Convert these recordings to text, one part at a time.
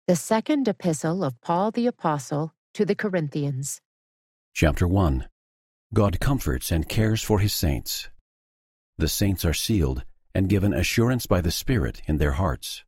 The second epistle of Paul the Apostle to the Corinthians. Chapter 1. God comforts and cares for his saints. The saints are sealed and given assurance by the Spirit in their hearts.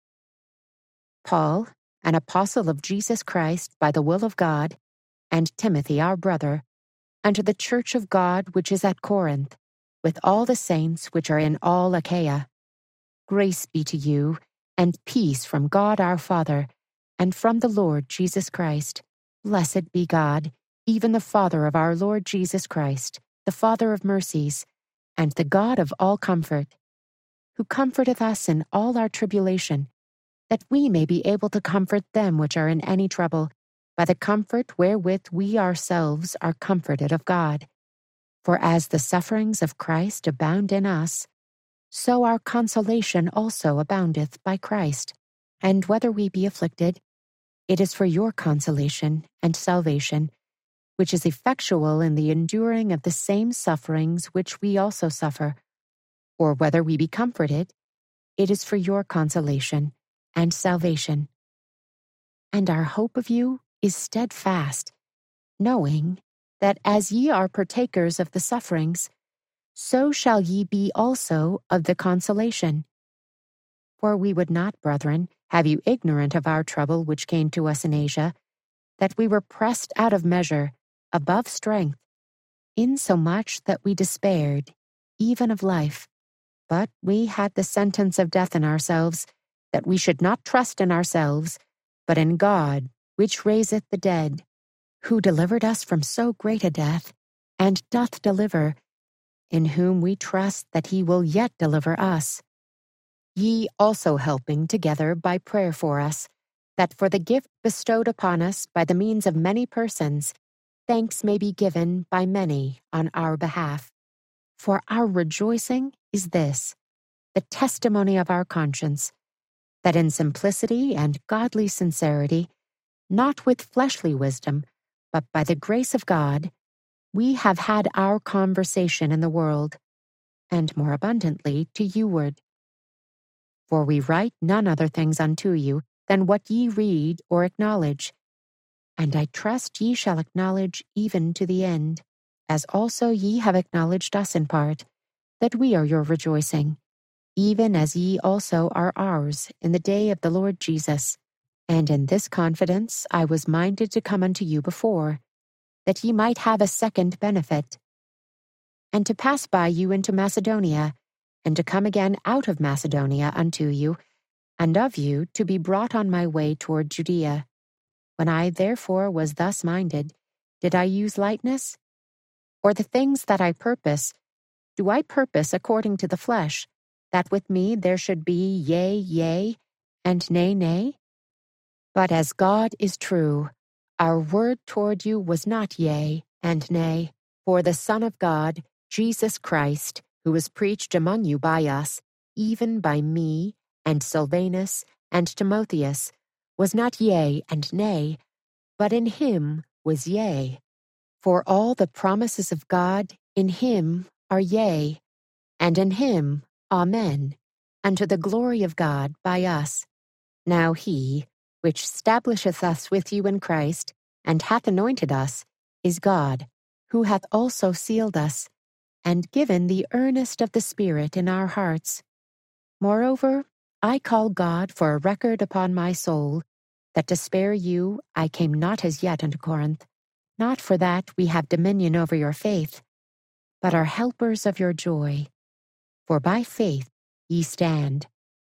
Paul, an apostle of Jesus Christ by the will of God, and Timothy our brother, unto the church of God which is at Corinth, with all the saints which are in all Achaia. Grace be to you, and peace from God our Father, and from the Lord Jesus Christ. Blessed be God, even the Father of our Lord Jesus Christ, the Father of mercies, and the God of all comfort, who comforteth us in all our tribulation, that we may be able to comfort them which are in any trouble, by the comfort wherewith we ourselves are comforted of God. For as the sufferings of Christ abound in us, so our consolation also aboundeth by Christ. And whether we be afflicted, it is for your consolation and salvation, which is effectual in the enduring of the same sufferings which we also suffer. Or whether we be comforted, it is for your consolation and salvation. And our hope of you is steadfast, knowing that as ye are partakers of the sufferings, so shall ye be also of the consolation. For we would not, brethren, have you ignorant of our trouble which came to us in Asia, that we were pressed out of measure, above strength, insomuch that we despaired, even of life. But we had the sentence of death in ourselves, that we should not trust in ourselves, but in God, which raiseth the dead, who delivered us from so great a death, and doth deliver, in whom we trust that he will yet deliver us. Ye also helping together by prayer for us, that for the gift bestowed upon us by the means of many persons, thanks may be given by many on our behalf. For our rejoicing is this, the testimony of our conscience, that in simplicity and godly sincerity, not with fleshly wisdom, but by the grace of God, we have had our conversation in the world, and more abundantly to youward. For we write none other things unto you than what ye read or acknowledge, and I trust ye shall acknowledge even to the end, as also ye have acknowledged us in part, that we are your rejoicing, even as ye also are ours in the day of the Lord Jesus. And in this confidence I was minded to come unto you before, that ye might have a second benefit, and to pass by you into Macedonia, and to come again out of Macedonia unto you, and of you to be brought on my way toward Judea. When I therefore was thus minded, did I use lightness? Or the things that I purpose, do I purpose according to the flesh, that with me there should be yea, yea, and nay, nay? But as God is true, our word toward you was not yea and nay, for the Son of God, Jesus Christ, who was preached among you by us, even by me and Silvanus and Timotheus, was not yea and nay, but in him was yea. For all the promises of God in him are yea, and in him amen, unto the glory of God by us. Now he, which stablisheth us with you in Christ, and hath anointed us, is God, who hath also sealed us, and given the earnest of the Spirit in our hearts. Moreover, I call God for a record upon my soul, that to spare you I came not as yet unto Corinth, not for that we have dominion over your faith, but are helpers of your joy. For by faith ye stand.